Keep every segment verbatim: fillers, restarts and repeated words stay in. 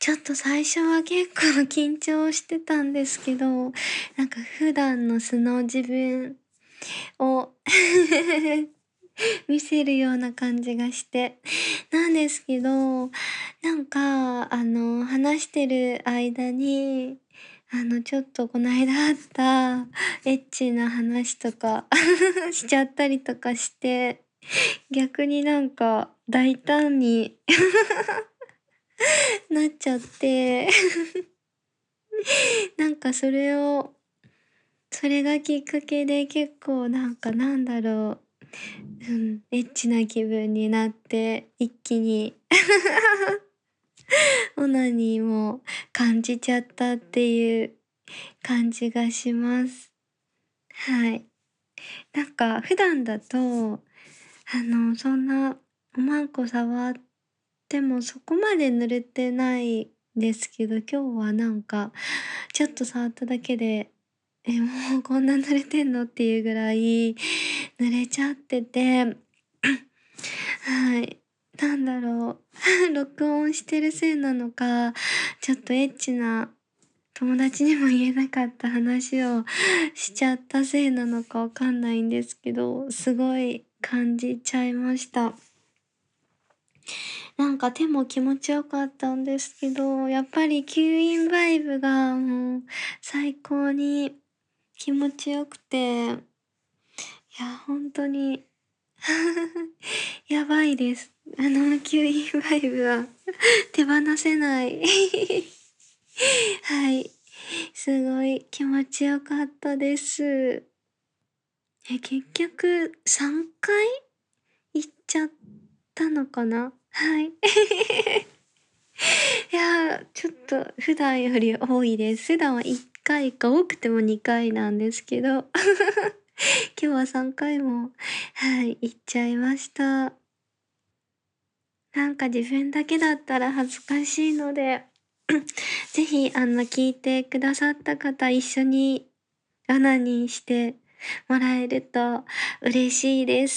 ちょっと最初は結構緊張してたんですけど、なんか普段の素の自分を見せるような感じがして。なんですけど、なんか、あの、話してる間に、あの、ちょっとこの間あったエッチな話とかしちゃったりとかして、逆になんか大胆になっちゃってなんかそれを、それがきっかけで結構なんかなんだろう、うん、エッチな気分になって、一気にオナニーも感じちゃったっていう感じがします。はい。なんか普段だと、あの、そんなおまんこ触ってもそこまで濡れてないんですけど、今日はなんかちょっと触っただけで、え、もうこんな濡れてんのっていうぐらい濡れちゃってて、はい。なんだろう、録音してるせいなのか、ちょっとエッチな友達にも言えなかった話をしちゃったせいなのかわかんないんですけど、すごい感じちゃいました。なんか手も気持ちよかったんですけど、やっぱり吸引バイブがもう最高に気持ちよくて、いや、本当にやばいです。あの、吸引バイブは手放せないはい。すごい気持ちよかったです。え、結局さんかい行っちゃったのかな？はい。いや、ちょっと普段より多いです。普段はいっかいか多くてもにかいなんですけど、今日はさんかいも、はい、行っちゃいました。なんか自分だけだったら恥ずかしいので、ぜひ、あの、聞いてくださった方、一緒にオナニーしてもらえると嬉しいです。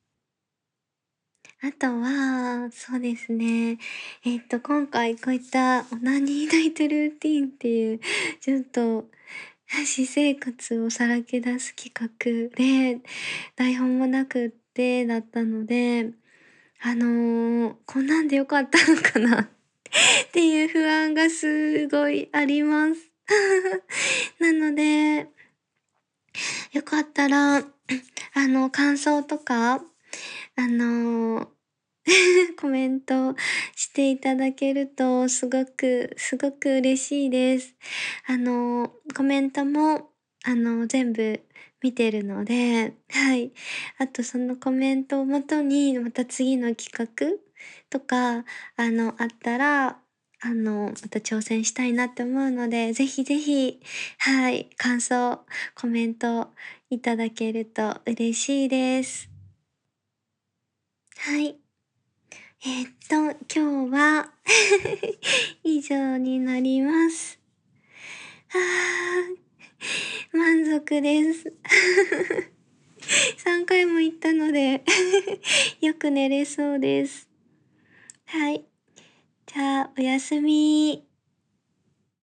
あとは、そうですね。えっと、今回こういったオナニーナイトルーティーンっていう、ちょっと、私生活をさらけ出す企画で、台本もなくってだったので、あのー、こんなんでよかったのかなっていう不安がすごいあります。なので、よかったら、あの、感想とか、あのコメントしていただけるとすごく、すごく嬉しいです。あの、コメントも、あの、全部見てるので、はい。あとそのコメントをもとに、また次の企画とか、あの、あったら、あの、また挑戦したいなって思うので、ぜひぜひ、はい、感想、コメントいただけると嬉しいです。はい。えーっと、今日は以上になります。あー、満足です。さんかいも行ったのでよく寝れそうです。はい。じゃあ、おやすみ。